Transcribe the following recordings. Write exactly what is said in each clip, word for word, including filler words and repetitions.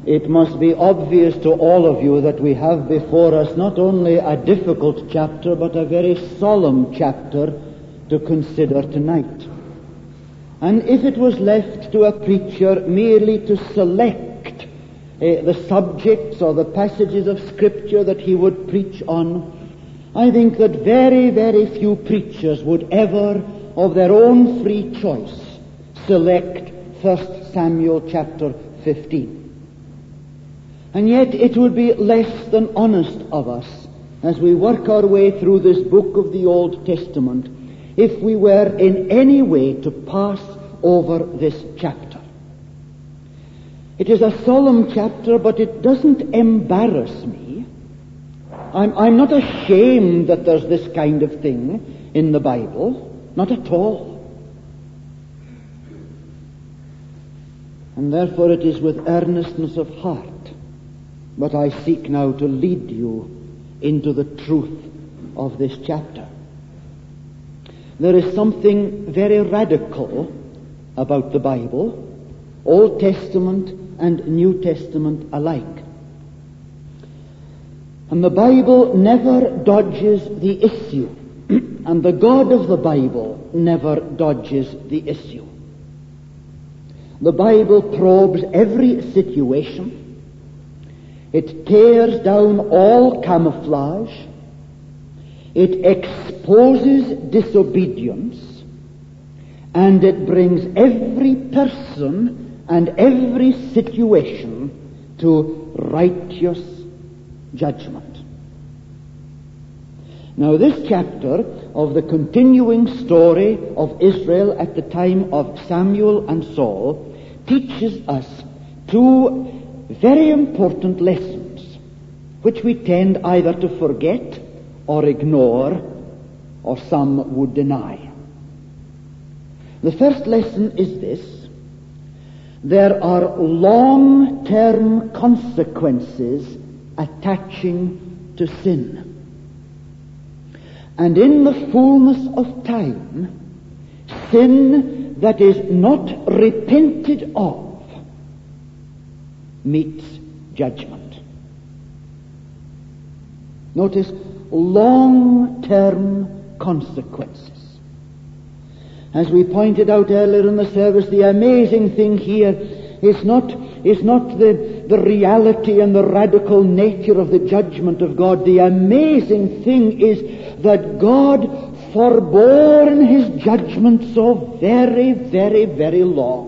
It must be obvious to all of you that we have before us not only a difficult chapter, but a very solemn chapter to consider tonight. And if it was left to a preacher merely to select uh, the subjects or the passages of Scripture that he would preach on, I think that very, very few preachers would ever, of their own free choice, select First Samuel chapter fifteen. And yet it would be less than honest of us, as we work our way through this book of the Old Testament, if we were in any way to pass over this chapter. It is a solemn chapter, but it doesn't embarrass me. I'm, I'm not ashamed that there's this kind of thing in the Bible. Not at all. And therefore it is with earnestness of heart but I seek now to lead you into the truth of this chapter. There is something very radical about the Bible, Old Testament and New Testament alike. And the Bible never dodges the issue, and the God of the Bible never dodges the issue. The Bible probes every situation. It tears down all camouflage. It exposes disobedience. And it brings every person and every situation to righteous judgment. Now, this chapter of the continuing story of Israel at the time of Samuel and Saul teaches us two very important lessons, which we tend either to forget or ignore, or some would deny. The first lesson is this: there are long-term consequences attaching to sin. And in the fullness of time, sin that is not repented of meets judgment. Notice long-term consequences. As we pointed out earlier in the service, the amazing thing here is not, is not the, the reality and the radical nature of the judgment of God. The amazing thing is that God forbore in His judgment so very, very, very long.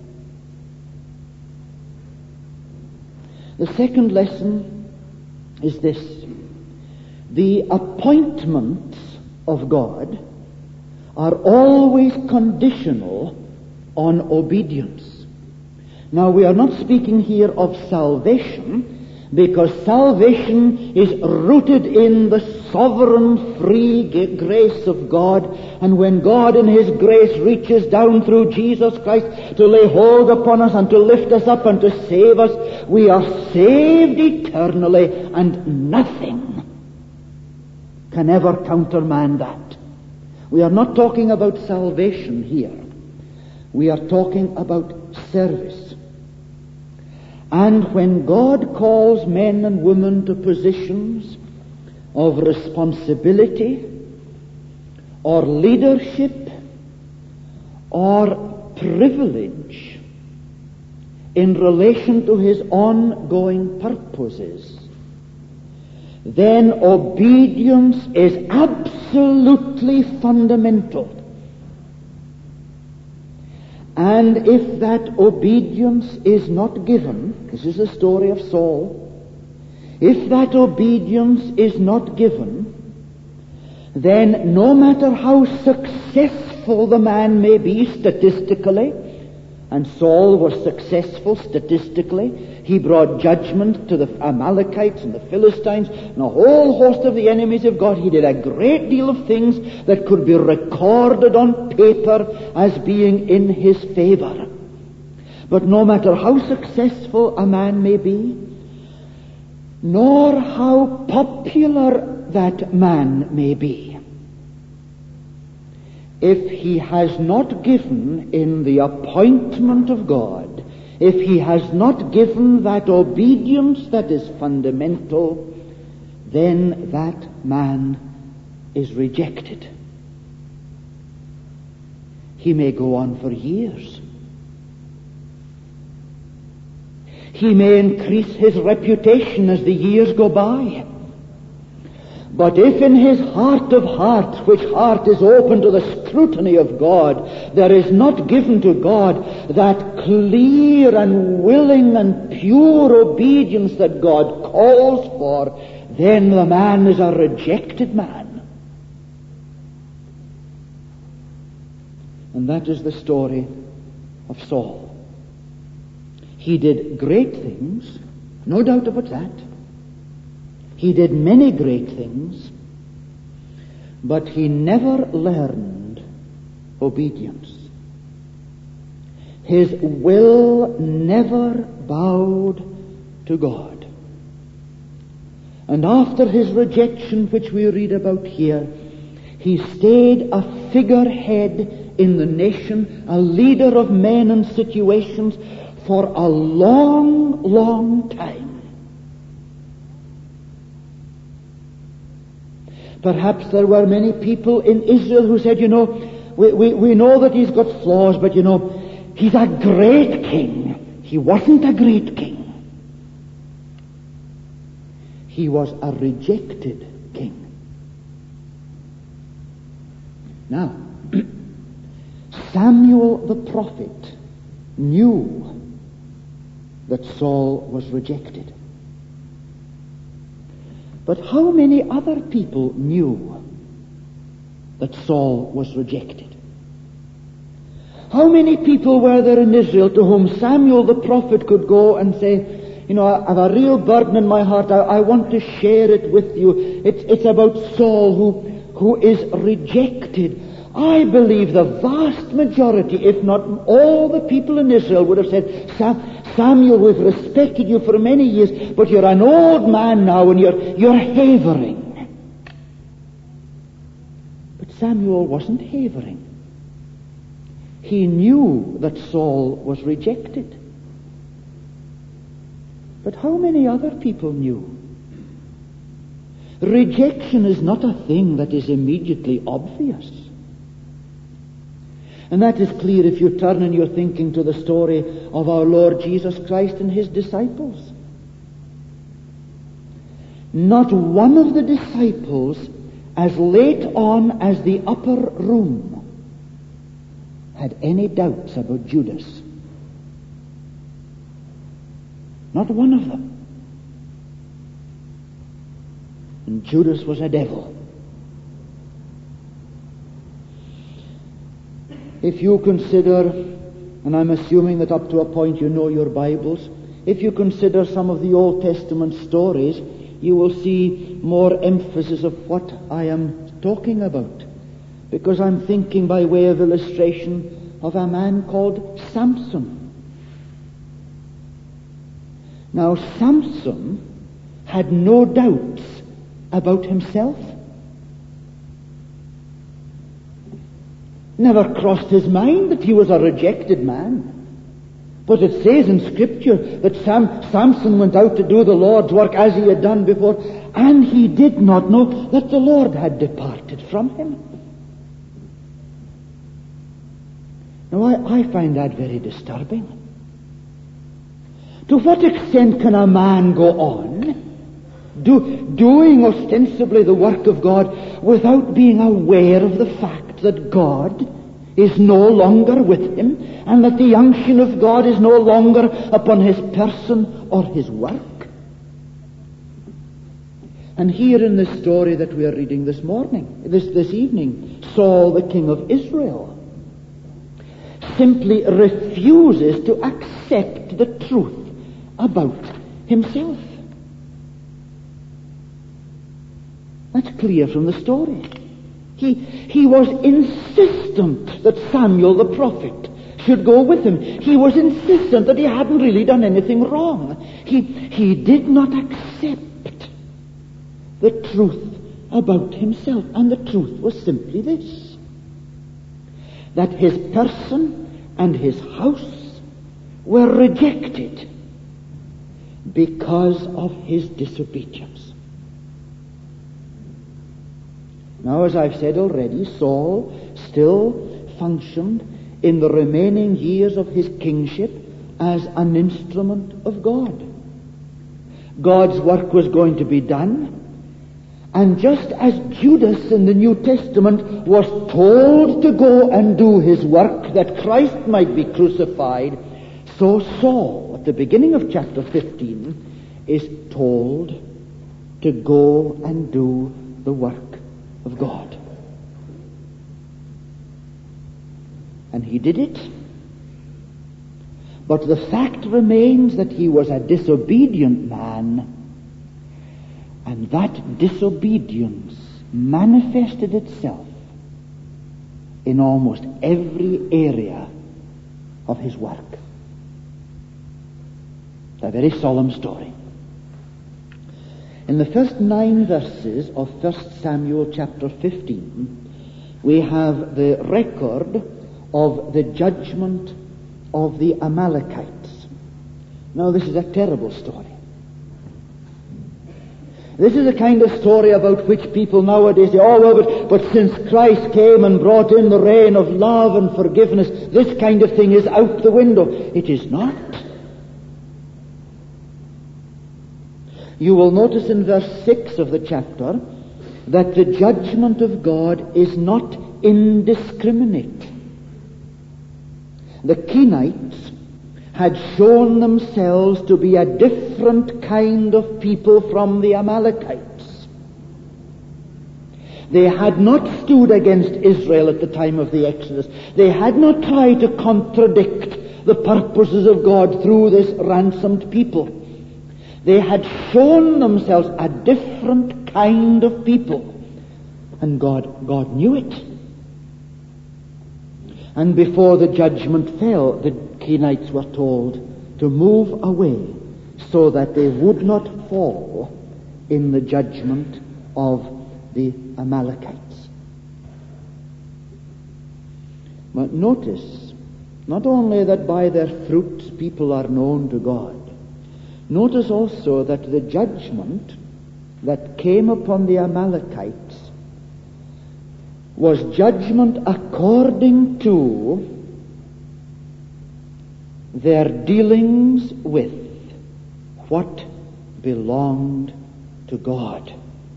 The second lesson is this: the appointments of God are always conditional on obedience. Now, we are not speaking here of salvation, because salvation is rooted in the sovereign free grace of God, and when God in His grace reaches down through Jesus Christ to lay hold upon us and to lift us up and to save us, we are saved eternally, and nothing can ever countermand that. We are not talking about salvation here. We are talking about service. And when God calls men and women to positions of responsibility or leadership or privilege in relation to His ongoing purposes, then obedience is absolutely fundamental. And if that obedience is not given, this is the story of Saul, if that obedience is not given, then no matter how successful the man may be statistically, and Saul was successful statistically, he brought judgment to the Amalekites and the Philistines and a whole host of the enemies of God. He did a great deal of things that could be recorded on paper as being in his favor. But no matter how successful a man may be, nor how popular that man may be, if he has not given in the appointment of God, if he has not given that obedience that is fundamental, then that man is rejected. He may go on for years. He may increase his reputation as the years go by. But if in his heart of hearts, which heart is open to the scrutiny of God, there is not given to God that clear and willing and pure obedience that God calls for, then the man is a rejected man. And that is the story of Saul. He did great things, no doubt about that. He did many great things, but he never learned obedience. His will never bowed to God. And after his rejection, which we read about here, he stayed a figurehead in the nation, a leader of men and situations for a long, long time. Perhaps there were many people in Israel who said, you know, we, we, we know that he's got flaws, but you know, he's a great king. He wasn't a great king. He was a rejected king. Now, Samuel the prophet knew that Saul was rejected. But how many other people knew that Saul was rejected? How many people were there in Israel to whom Samuel the prophet could go and say, you know, I have a real burden in my heart, I, I want to share it with you. It's, it's about Saul who, who is rejected. I believe the vast majority, if not all the people in Israel would have said, Sam, Samuel, we've respected you for many years, but you're an old man now and you're, you're havering. But Samuel wasn't havering. He knew that Saul was rejected. But how many other people knew? Rejection is not a thing that is immediately obvious. And that is clear if you turn in your thinking to the story of our Lord Jesus Christ and his disciples. Not one of the disciples, as late on as the upper room, had any doubts about Judas. Not one of them. And Judas was a devil. If you consider, and I'm assuming that up to a point you know your Bibles, if you consider some of the Old Testament stories, you will see more emphasis of what I am talking about. Because I'm thinking by way of illustration of a man called Samson. Now, Samson had no doubts about himself. Never crossed his mind that he was a rejected man. But it says in Scripture that Sam, Samson went out to do the Lord's work as he had done before, and he did not know that the Lord had departed from him. Now, I, I find that very disturbing. To what extent can a man go on do, doing ostensibly the work of God without being aware of the fact that God is no longer with him and that the unction of God is no longer upon his person or his work? And here in the story that we are reading this morning, this, this evening, Saul, the king of Israel, simply refuses to accept the truth about himself. That's clear from the story. He, he was insistent that Samuel the prophet should go with him. He was insistent that he hadn't really done anything wrong. He, he did not accept the truth about himself. And the truth was simply this: that his person and his house were rejected because of his disobedience. Now, as I've said already, Saul still functioned in the remaining years of his kingship as an instrument of God. God's work was going to be done, and just as Judas in the New Testament was told to go and do his work that Christ might be crucified, so Saul, at the beginning of chapter fifteen, is told to go and do the work of God. And he did it. But the fact remains that he was a disobedient man, and that disobedience manifested itself in almost every area of his work. A very solemn story. In the first nine verses of First Samuel chapter fifteen, we have the record of the judgment of the Amalekites. Now, this is a terrible story. This is a kind of story about which people nowadays say, oh, well, but, but since Christ came and brought in the reign of love and forgiveness, this kind of thing is out the window. It is not. You will notice in verse six of the chapter that the judgment of God is not indiscriminate. The Kenites had shown themselves to be a different kind of people from the Amalekites. They had not stood against Israel at the time of the Exodus. They had not tried to contradict the purposes of God through this ransomed people. They had shown themselves a different kind of people. And God, God knew it. And before the judgment fell, the Kenites were told to move away so that they would not fall in the judgment of the Amalekites. But notice, not only that by their fruits people are known to God, notice also that the judgment that came upon the Amalekites was judgment according to their dealings with what belonged to God.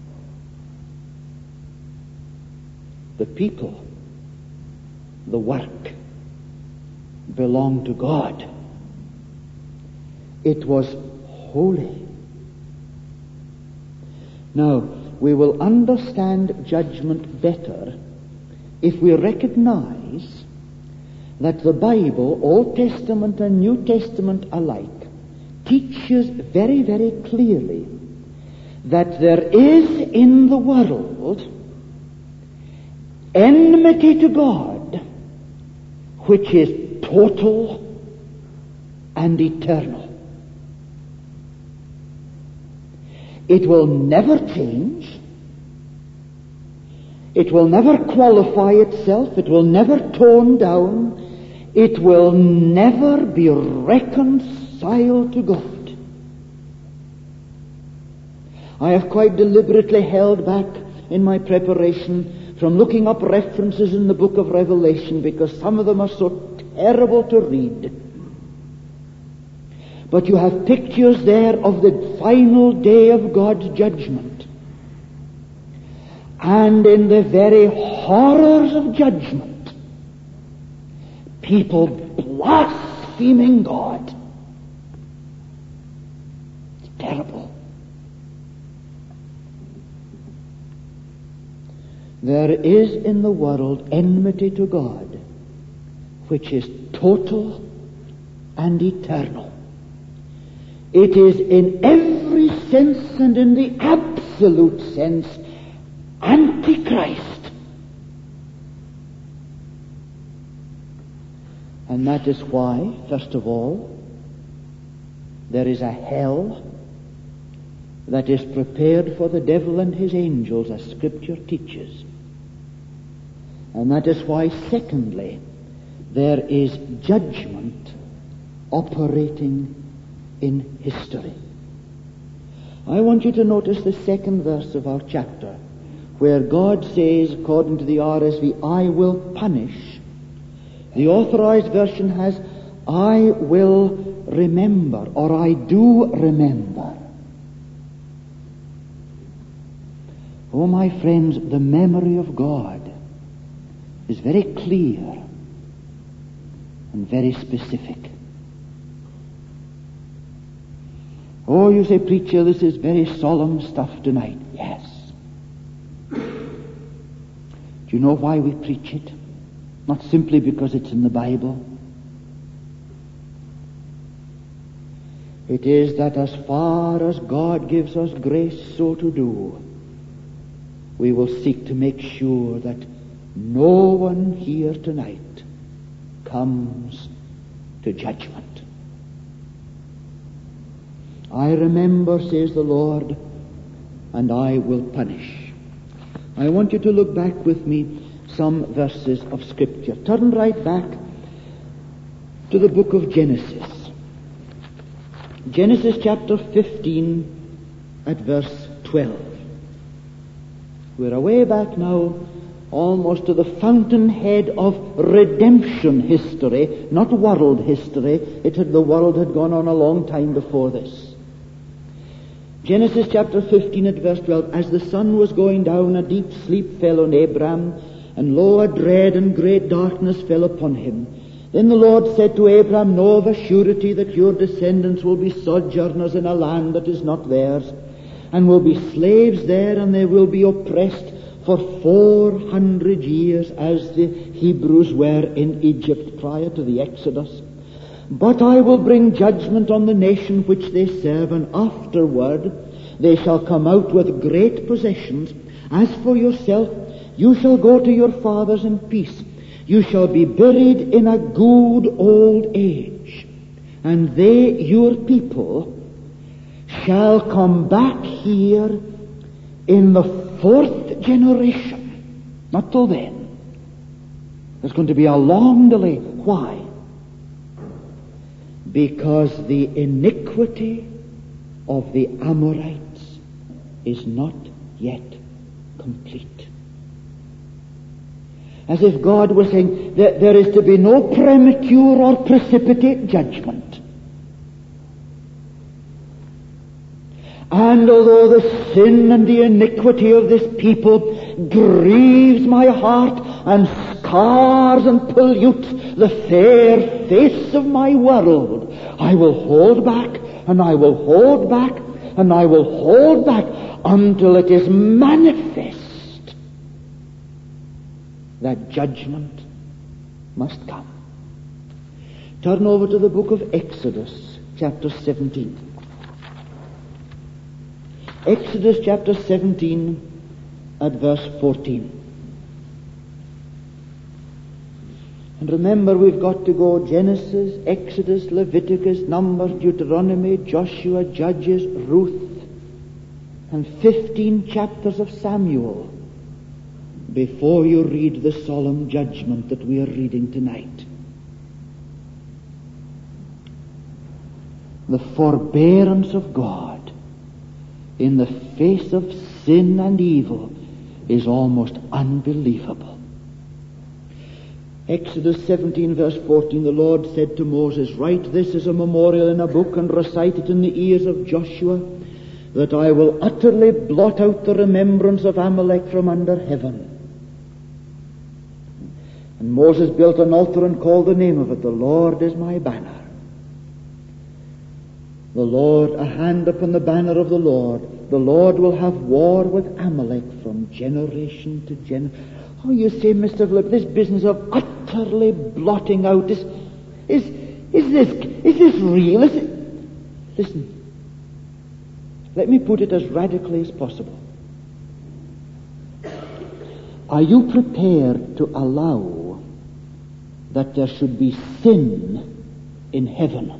The people, the work, belonged to God. It was holy. Now, we will understand judgment better if we recognize that the Bible, Old Testament and New Testament alike, teaches very, very clearly that there is in the world enmity to God, which is total and eternal. It will never change. It will never qualify itself. It will never tone down. It will never be reconciled to God. I have quite deliberately held back in my preparation from looking up references in the book of Revelation because some of them are so terrible to read. But you have pictures there of the final day of God's judgment. And in the very horrors of judgment, people blaspheming God. It's terrible. There is in the world enmity to God, which is total and eternal. It is in every sense and in the absolute sense Antichrist. And that is why, first of all, there is a hell that is prepared for the devil and his angels, as Scripture teaches. And that is why, secondly, there is judgment operating in history. I want you to notice the second verse of our chapter, where God says, according to the R S V, I will punish. The Authorized Version has, I will remember, or I do remember. Oh, my friends, the memory of God is very clear and very specific. Oh, you say, preacher, this is very solemn stuff tonight. Yes. Do you know why we preach it? Not simply because it's in the Bible. It is that as far as God gives us grace so to do, we will seek to make sure that no one here tonight comes to judgment. I remember, says the Lord, and I will punish. I want you to look back with me some verses of Scripture. Turn right back to the book of Genesis. Genesis chapter fifteen at verse twelve. We're away back now almost to the fountainhead of redemption history, not world history. It had, the world had gone on a long time before this. Genesis chapter fifteen at verse twelve. As the sun was going down, a deep sleep fell on Abram, and lo, a dread and great darkness fell upon him. Then the Lord said to Abram, know of a surety that your descendants will be sojourners in a land that is not theirs, and will be slaves there, and they will be oppressed for four hundred years, as the Hebrews were in Egypt prior to the Exodus. But I will bring judgment on the nation which they serve, and afterward they shall come out with great possessions. As for yourself, you shall go to your fathers in peace. You shall be buried in a good old age, and they, your people, shall come back here in the fourth generation. Not till then. There's going to be a long delay. Why? Because the iniquity of the Amorites is not yet complete. As if God was saying that there is to be no premature or precipitate judgment. And although the sin and the iniquity of this people grieves my heart and scars and pollutes the fair face of my world, I will hold back, and I will hold back, and I will hold back until it is manifest that judgment must come. Turn over to the book of Exodus, chapter seventeen. Exodus chapter seventeen at verse fourteen. And remember, we've got to go Genesis, Exodus, Leviticus, Numbers, Deuteronomy, Joshua, Judges, Ruth, and fifteen chapters of Samuel before you read the solemn judgment that we are reading tonight. The forbearance of God in the face of sin and evil is almost unbelievable. Exodus seventeen verse fourteen, the Lord said to Moses, write this as a memorial in a book and recite it in the ears of Joshua, that I will utterly blot out the remembrance of Amalek from under heaven. And Moses built an altar and called the name of it, the Lord is my banner. The Lord, a hand upon the banner of the Lord. The Lord will have war with Amalek from generation to generation. Oh, you say, Mister Philip, this business of utterly blotting out, is, is, is this, is this real? Is it? Listen, let me put it as radically as possible. Are you prepared to allow that there should be sin in heaven?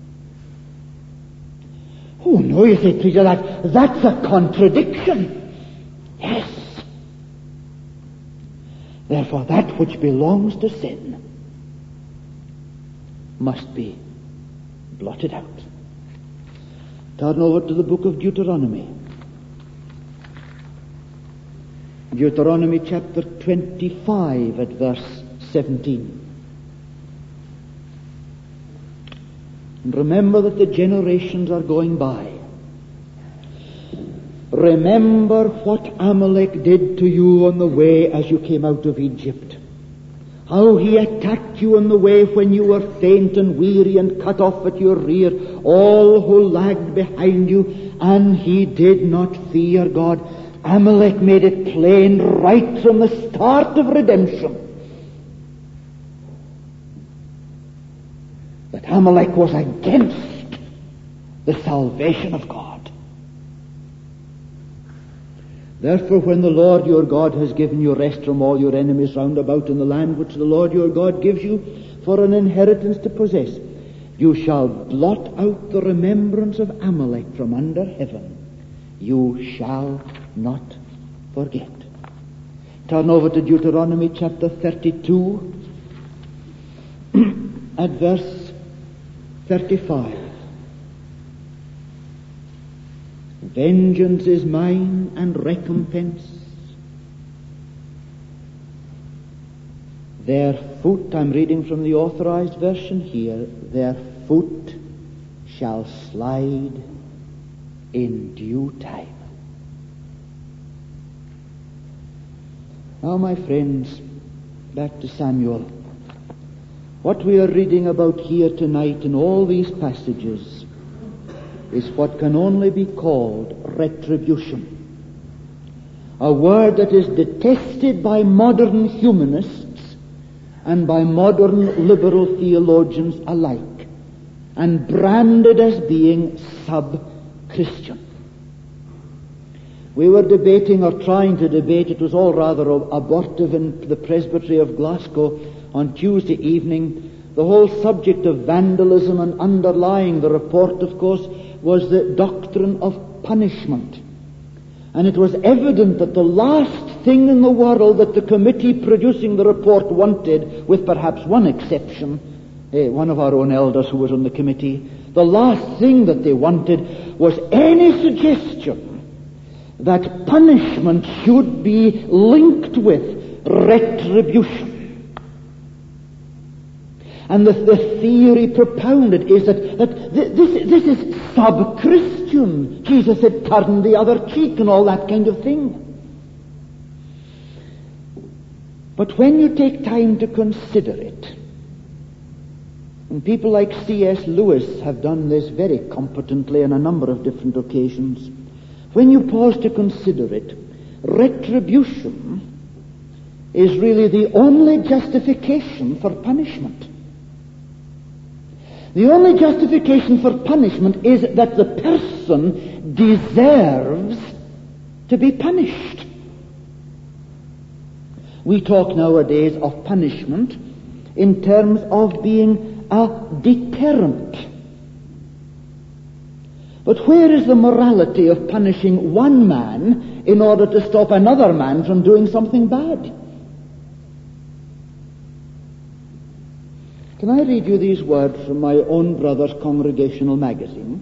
Oh, no, you say, preacher, that, that's a contradiction. Yes. Therefore, that which belongs to sin must be blotted out. Turn over to the book of Deuteronomy. Deuteronomy chapter twenty-five at verse seventeen. And remember that the generations are going by. Remember what Amalek did to you on the way as you came out of Egypt. How he attacked you on the way when you were faint and weary and cut off at your rear, all who lagged behind you, and he did not fear God. Amalek made it plain right from the start of redemption that Amalek was against the salvation of God. Therefore, when the Lord your God has given you rest from all your enemies round about in the land which the Lord your God gives you for an inheritance to possess, you shall blot out the remembrance of Amalek from under heaven. You shall not forget. Turn over to Deuteronomy chapter thirty-two at verse thirty-five. Vengeance is mine and recompense. Their foot, I'm reading from the authorized version here, their foot shall slide in due time. Now, my friends, back to Samuel. What we are reading about here tonight in all these passages is what can only be called retribution. A word that is detested by modern humanists and by modern liberal theologians alike, and branded as being sub-Christian. We were debating, or trying to debate, it was all rather abortive in the Presbytery of Glasgow on Tuesday evening, the whole subject of vandalism, and underlying the report, of course, was the doctrine of punishment. And it was evident that the last thing in the world that the committee producing the report wanted, with perhaps one exception, eh, one of our own elders who was on the committee, the last thing that they wanted was any suggestion that punishment should be linked with retribution. And the, the theory propounded is that, that this, this is sub-Christian. Jesus said, turn the other cheek and all that kind of thing. But when you take time to consider it, and people like C S Lewis have done this very competently on a number of different occasions, when you pause to consider it, retribution is really the only justification for punishment. The only justification for punishment is that the person deserves to be punished. We talk nowadays of punishment in terms of being a deterrent. But where is the morality of punishing one man in order to stop another man from doing something bad? Can I read you these words from my own brother's Congregational Magazine?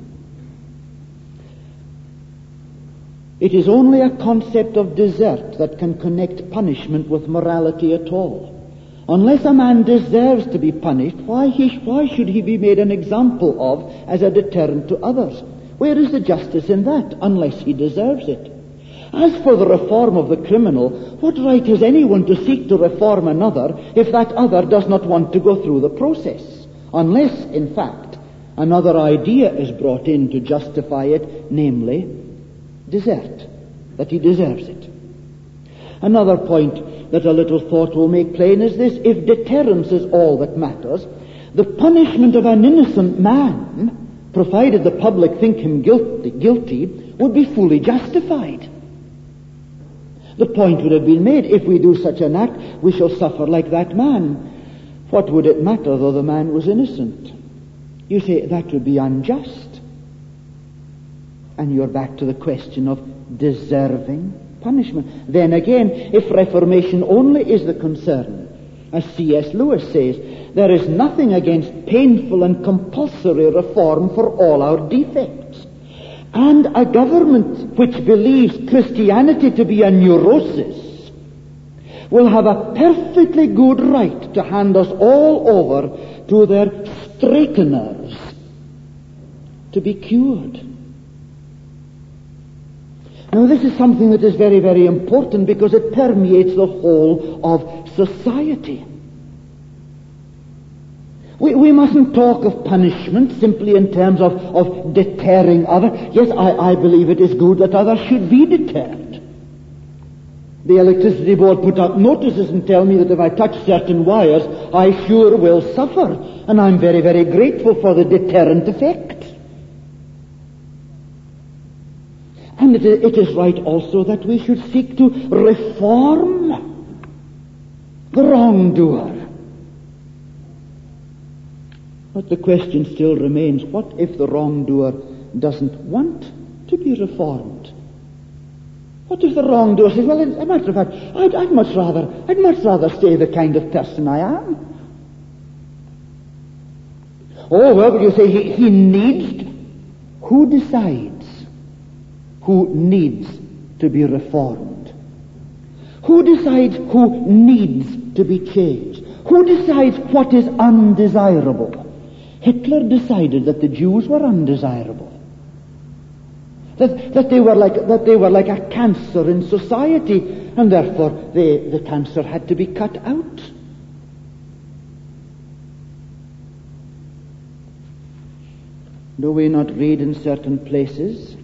It is only a concept of desert that can connect punishment with morality at all. Unless a man deserves to be punished, why, he, why should he be made an example of as a deterrent to others? Where is the justice in that, unless he deserves it? As for the reform of the criminal, what right has anyone to seek to reform another if that other does not want to go through the process? Unless, in fact, another idea is brought in to justify it, namely, desert, that he deserves it. Another point that a little thought will make plain is this: if deterrence is all that matters, the punishment of an innocent man, provided the public think him guilty, guilty would be fully justified. The point would have been made, if we do such an act, we shall suffer like that man. What would it matter though the man was innocent? You say, that would be unjust. And you're back to the question of deserving punishment. Then again, if reformation only is the concern, as C S Lewis says, There is nothing against painful and compulsory reform for all our defects. And a government which believes Christianity to be a neurosis will have a perfectly good right to hand us all over to their straighteners to be cured. Now, this is something that is very, very important because it permeates the whole of society. We, we mustn't talk of punishment simply in terms of, of deterring others. Yes, I, I believe it is good that others should be deterred. The electricity board put out notices and tell me that if I touch certain wires, I sure will suffer. And I'm very, very grateful for the deterrent effect. And it is, it is right also that we should seek to reform the wrongdoer. But the question still remains, what if the wrongdoer doesn't want to be reformed? What if the wrongdoer says, well, as a matter of fact, I'd, I'd much rather, I'd much rather stay the kind of person I am. Oh, well, but you say he, he needs to. Who decides who needs to be reformed? Who decides who needs to be changed? Who decides what is undesirable? Hitler decided that the Jews were undesirable. That, that, they were like, that they were like a cancer in society, and therefore they, the cancer had to be cut out. Do we not read in certain places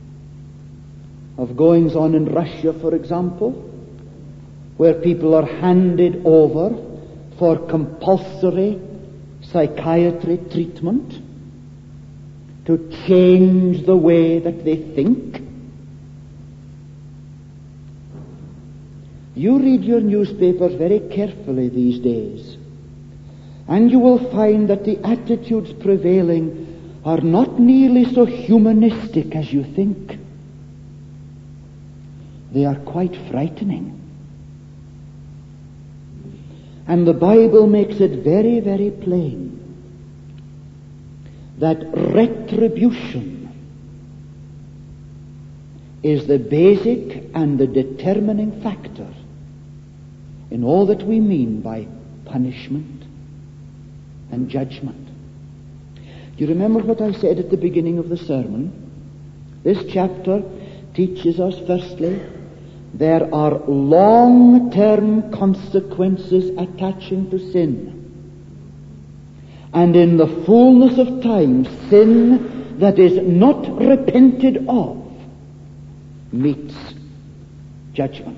of goings on in Russia, for example, where people are handed over for compulsory psychiatry treatment to change the way that they think? You read your newspapers very carefully these days, and you will find that the attitudes prevailing are not nearly so humanistic as you think. They are quite frightening. And the Bible makes it very, very plain that retribution is the basic and the determining factor in all that we mean by punishment and judgment. Do you remember what I said at the beginning of the sermon? This chapter teaches us, firstly, there are long-term consequences attaching to sin. And in the fullness of time, sin that is not repented of meets judgment.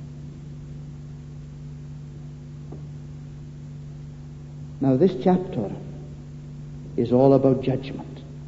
Now, this chapter is all about judgment.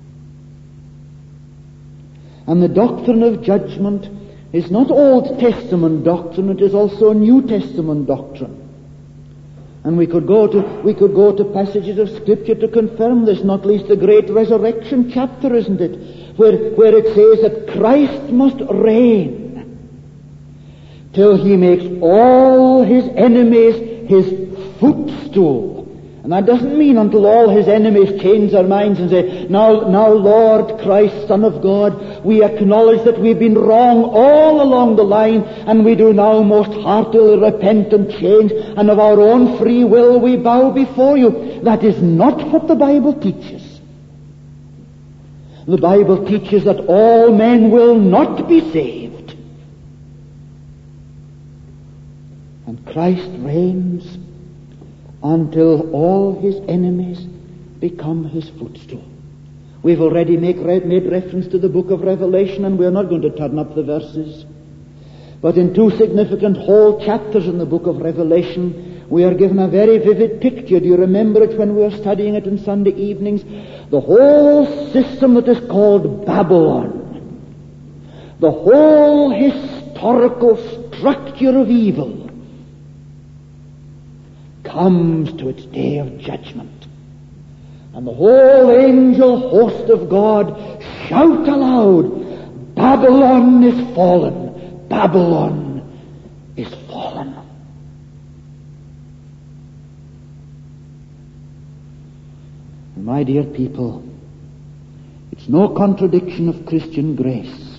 And the doctrine of judgment is not Old Testament doctrine, it is also New Testament doctrine. And we could go to we could go to passages of Scripture to confirm this, not least the great resurrection chapter, isn't it? Where, where it says that Christ must reign till he makes all his enemies his footstool. And that doesn't mean until all his enemies change their minds and say, now, now, Lord Christ, Son of God, we acknowledge that we've been wrong all along the line, and we do now most heartily repent and change, and of our own free will we bow before you. That is not what the Bible teaches. The Bible teaches that all men will not be saved. And Christ reigns until all his enemies become his footstool. We've already make, made reference to the book of Revelation, and we're not going to turn up the verses. But in two significant whole chapters in the book of Revelation, we are given a very vivid picture. Do you remember it when we were studying it on Sunday evenings? The whole system that is called Babylon, the whole historical structure of evil, comes to its day of judgment. And the whole angel host of God shout aloud, Babylon is fallen, Babylon is fallen. My dear people, it's no contradiction of Christian grace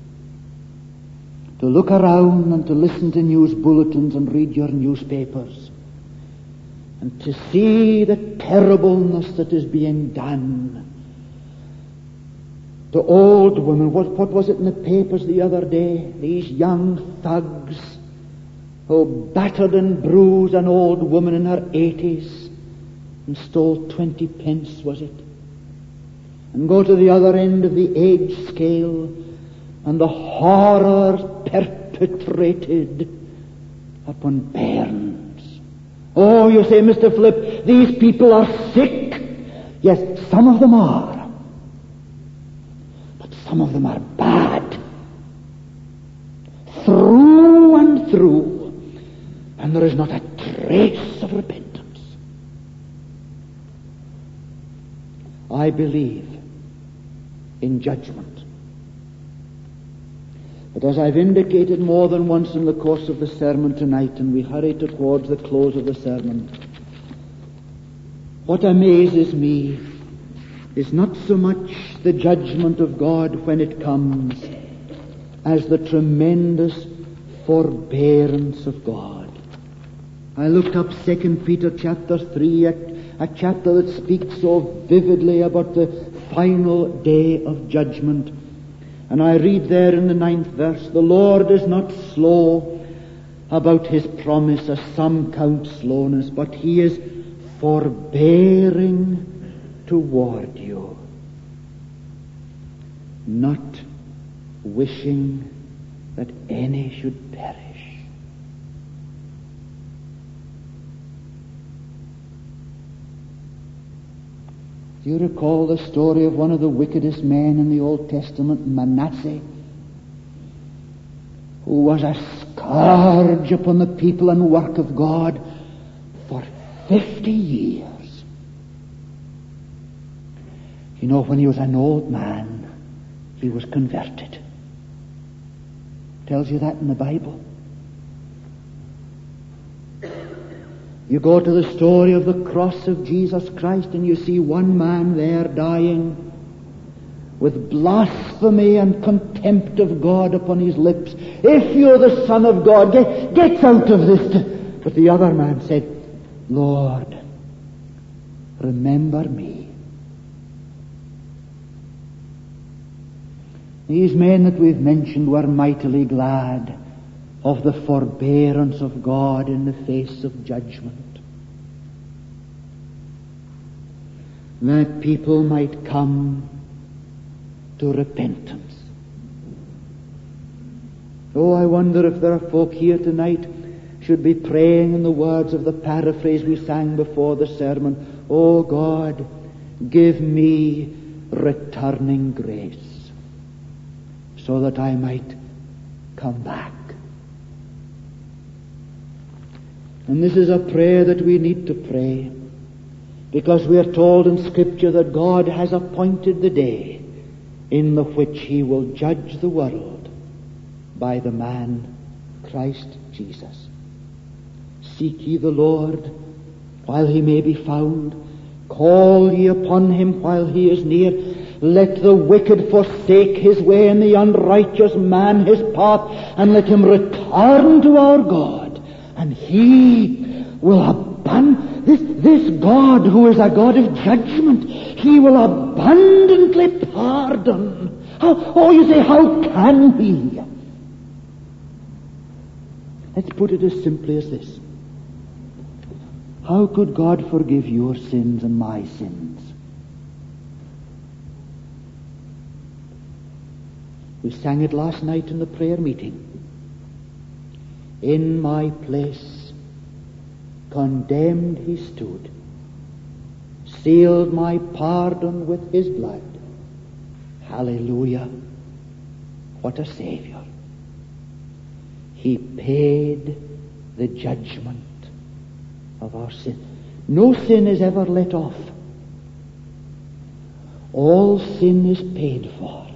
to look around and to listen to news bulletins and read your newspapers and to see the terribleness that is being done to old women. What, what was it in the papers the other day? These young thugs who battered and bruised an old woman in her eighties and stole twenty pence, was it? And go to the other end of the age scale and the horrors perpetrated upon bairns. Oh, you say, Mister Philip, these people are sick. Yes, some of them are. But some of them are bad. Through and through. And there is not a trace of repentance. I believe in judgment. But as I've indicated more than once in the course of the sermon tonight, and we hurry towards the close of the sermon, what amazes me is not so much the judgment of God when it comes as the tremendous forbearance of God. I looked up Second Peter chapter three, a, a chapter that speaks so vividly about the final day of judgment. And I read there in the ninth verse, the Lord is not slow about his promise, as some count slowness, but he is forbearing toward you, not wishing that any should perish. Do you recall the story of one of the wickedest men in the Old Testament, Manasseh, who was a scourge upon the people and work of God for fifty years? You know, when he was an old man, he was converted. Tells you that in the Bible. You go to the story of the cross of Jesus Christ and you see one man there dying with blasphemy and contempt of God upon his lips. If you're the Son of God, get, get out of this. But the other man said, Lord, remember me. These men that we've mentioned were mightily glad of the forbearance of God in the face of judgment, that people might come to repentance. Oh, I wonder if there are folk here tonight should be praying in the words of the paraphrase we sang before the sermon. Oh God, give me returning grace so that I might come back. And this is a prayer that we need to pray, because we are told in Scripture that God has appointed the day in the which he will judge the world by the man Christ Jesus. Seek ye the Lord while he may be found. Call ye upon him while he is near. Let the wicked forsake his way, and the unrighteous man his path, and let him return to our God. And he will abandon this, this God who is a God of judgment. He will abundantly pardon. How, oh, you say, how can he? Let's put it as simply as this. How could God forgive your sins and my sins? We sang it last night in the prayer meeting. In my place, condemned he stood, sealed my pardon with his blood. Hallelujah. What a Savior. He paid the judgment of our sin. No sin is ever let off. All sin is paid for.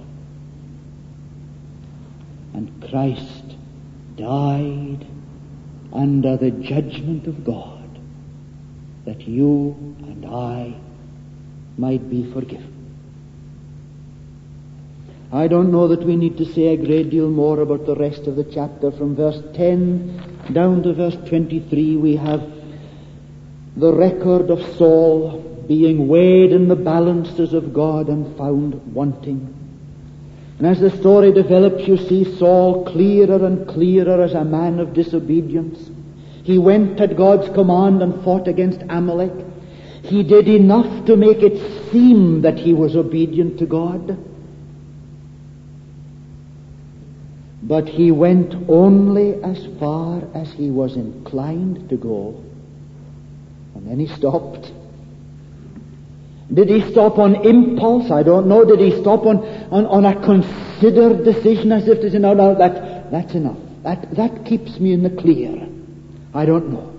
And Christ died under the judgment of God, that you and I might be forgiven. I don't know that we need to say a great deal more about the rest of the chapter. From verse ten down to verse twenty-three, we have the record of Saul being weighed in the balances of God and found wanting. And as the story develops, you see Saul clearer and clearer as a man of disobedience. He went at God's command and fought against Amalek. He did enough to make it seem that he was obedient to God. But he went only as far as he was inclined to go. And then he stopped. Did he stop on impulse? I don't know. Did he stop on, on, on a considered decision as if to say, no, no, that, that's enough. That, that keeps me in the clear. I don't know.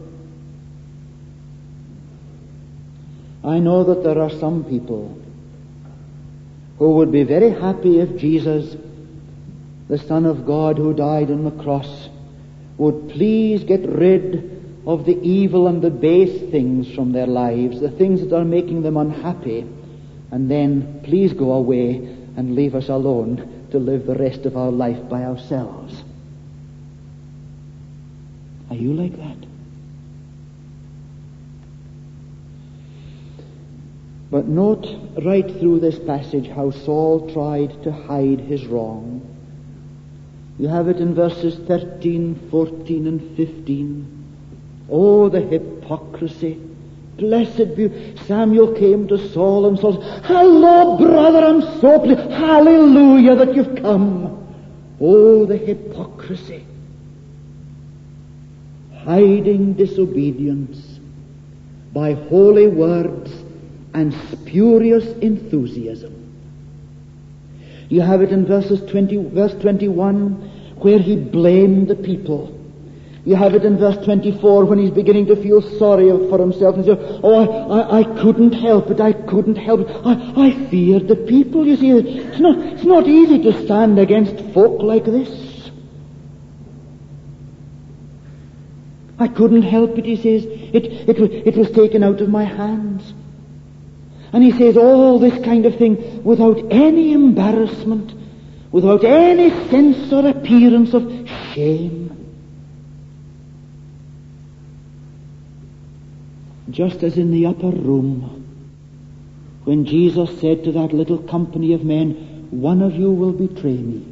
I know that there are some people who would be very happy if Jesus, the Son of God who died on the cross, would please get rid of the evil and the base things from their lives, the things that are making them unhappy, and then please go away and leave us alone to live the rest of our life by ourselves. Are you like that? But note right through this passage how Saul tried to hide his wrong. You have it in verses thirteen, fourteen, and fifteen. Oh, the hypocrisy. Blessed be. Samuel came to Saul and Saul said, hello, brother, I'm so pleased. Hallelujah that you've come. Oh, the hypocrisy. Hiding disobedience by holy words and spurious enthusiasm. You have it in verses twenty, verse twenty-one, where he blamed the people. You have it in verse twenty-four when he's beginning to feel sorry for himself and says, oh, I, I, I couldn't help it, I couldn't help it. I, I feared the people. You see, it's not, it's not easy to stand against folk like this. I couldn't help it, he says. It, it, it was taken out of my hands. And he says all this kind of thing without any embarrassment, without any sense or appearance of shame. Just as in the upper room, when Jesus said to that little company of men, one of you will betray me.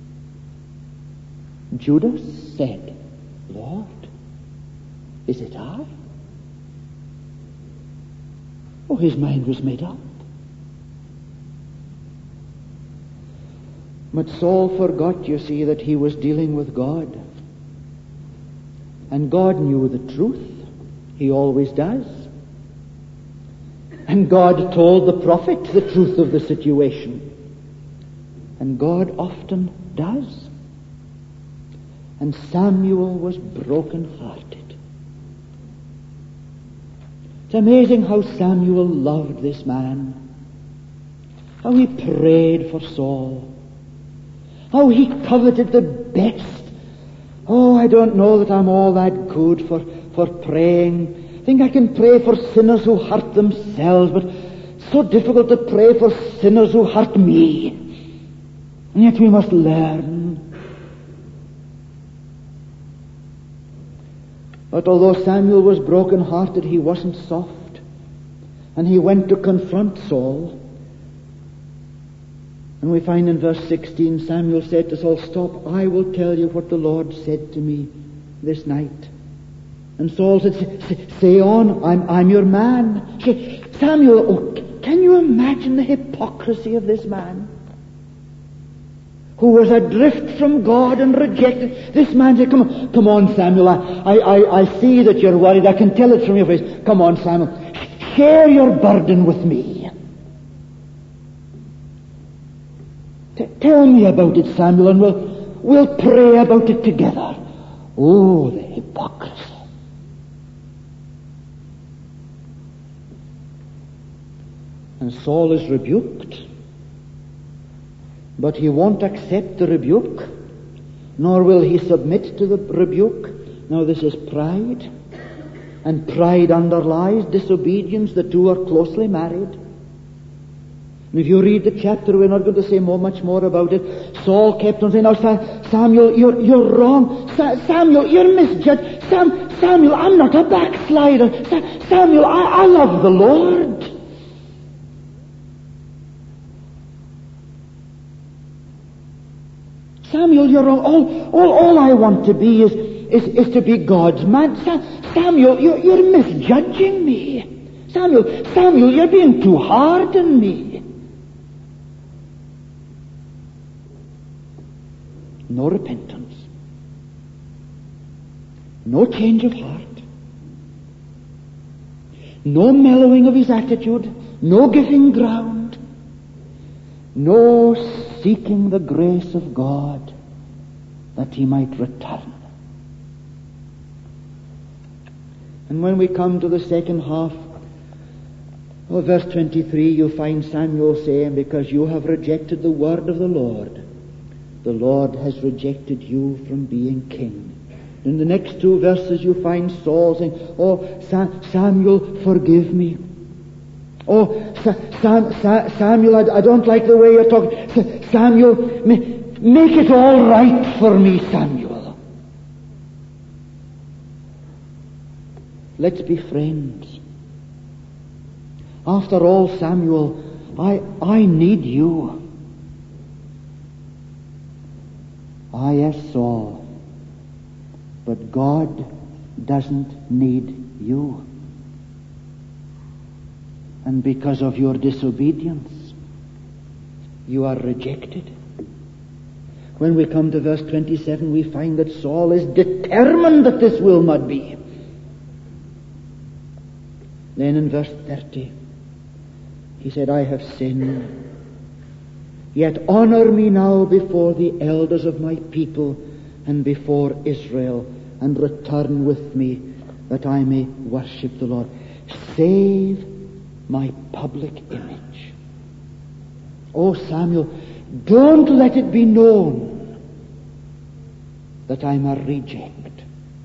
Judas said, Lord, is it I? Oh, his mind was made up. But Saul forgot, you see, that he was dealing with God. And God knew the truth. He always does. And God told the prophet the truth of the situation. And God often does. And Samuel was broken-hearted. It's amazing how Samuel loved this man. How he prayed for Saul. How he coveted the best. Oh, I don't know that I'm all that good for, for praying. I think I can pray for sinners who hurt themselves, but it's so difficult to pray for sinners who hurt me. And yet we must learn. But although Samuel was broken-hearted, he wasn't soft. And he went to confront Saul. And we find in verse sixteen, Samuel said to Saul, stop, I will tell you what the Lord said to me this night. And Saul said, say, say on, I'm, I'm your man. Say, Samuel, oh, can you imagine the hypocrisy of this man? Who was adrift from God and rejected. This man said, come on, come on, Samuel, I, I, I see that you're worried. I can tell it from your face. Come on, Samuel, share your burden with me. T- tell me about it, Samuel, and we'll, we'll pray about it together. Oh, the hypocrisy. And Saul is rebuked. But he won't accept the rebuke, nor will he submit to the rebuke. Now this is pride, and pride underlies disobedience. The two are closely married. And if you read the chapter, we're not going to say more, much more about it. Saul kept on saying, "Now, Samuel, you're, you're wrong. Sa- Samuel, you're misjudged. Sam, Samuel, I'm not a backslider. Sa- Samuel, I, I love the Lord." "Samuel, you're wrong. All, all, all I want to be is, is, is to be God's man. Sa- Samuel, you're, you're misjudging me. Samuel, Samuel, you're being too hard on me." No repentance. No change of heart. No mellowing of his attitude. No giving ground. No seeking the grace of God that he might return. And when we come to the second half of verse twenty-three, you find Samuel saying, "Because you have rejected the word of the Lord, the Lord has rejected you from being king." In the next two verses you find Saul saying, "Oh, Sa- Samuel, forgive me. Oh, Sa- Sam- Sa- Samuel, I, I don't like the way you're talking. Sa- Samuel, ma- make it all right for me, Samuel." Let's be friends. After all, Samuel, I, I need you. Ah, yes, Saul, but God doesn't need you. And because of your disobedience, you are rejected. When we come to verse twenty-seven, we find that Saul is determined that this will not be. Then in verse thirty, he said, "I have sinned. Yet honor me now before the elders of my people and before Israel, and return with me that I may worship the Lord. Save my public image." Oh, Samuel, don't let it be known that I'm a reject.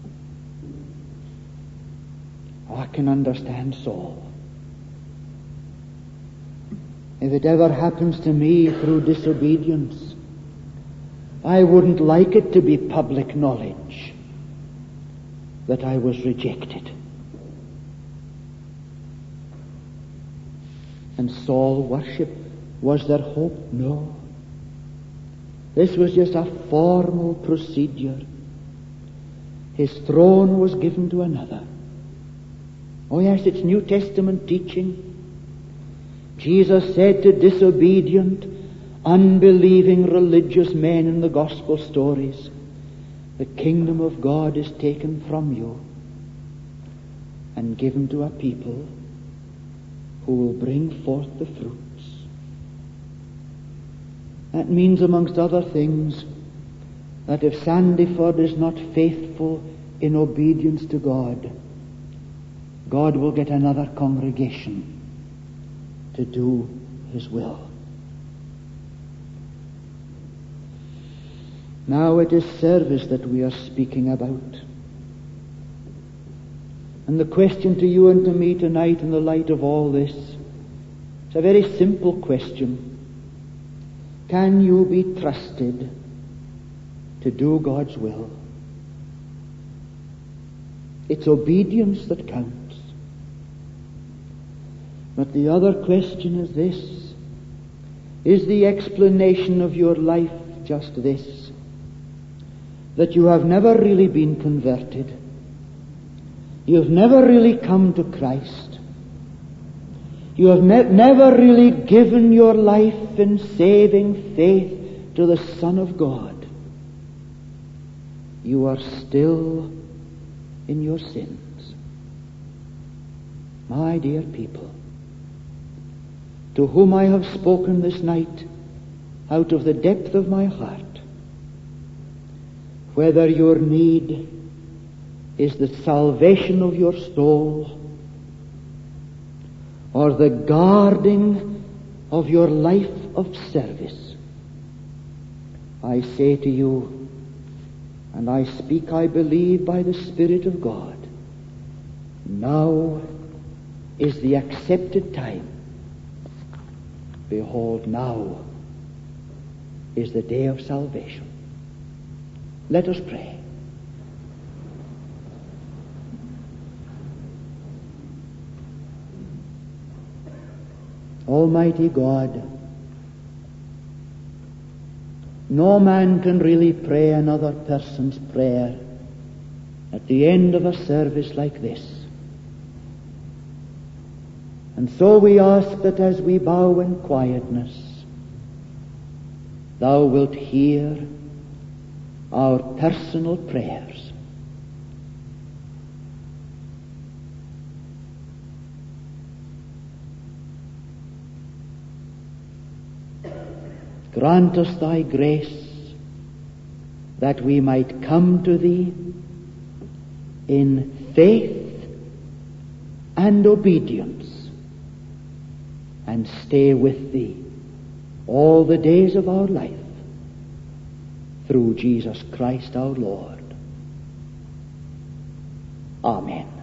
Oh, I can understand Saul. If it ever happens to me through disobedience, I wouldn't like it to be public knowledge that I was rejected. And Saul worship, was there hope? No. This was just a formal procedure. His throne was given to another. Oh yes, it's New Testament teaching. Jesus said to disobedient, unbelieving religious men in the gospel stories, "The kingdom of God is taken from you and given to a people who will bring forth the fruits." That means, amongst other things, that if Sandyford is not faithful in obedience to God, God will get another congregation to do His will. Now it is service that we are speaking about. And the question to you and to me tonight in the light of all this, it's a very simple question. Can you be trusted to do God's will? It's obedience that counts. But the other question is this: is the explanation of your life just this? That you have never really been converted. You have never really come to Christ. You have ne- never really given your life in saving faith to the Son of God. You are still in your sins. My dear people, to whom I have spoken this night out of the depth of my heart, whether your need is the salvation of your soul or the guarding of your life of service, I say to you, and I speak, I believe, by the Spirit of God, now is the accepted time behold, now is the day of salvation. Let us pray. Almighty God, no man can really pray another person's prayer at the end of a service like this. And so we ask that as we bow in quietness, Thou wilt hear our personal prayers. Grant us Thy grace that we might come to Thee in faith and obedience and stay with Thee all the days of our life, through Jesus Christ our Lord. Amen.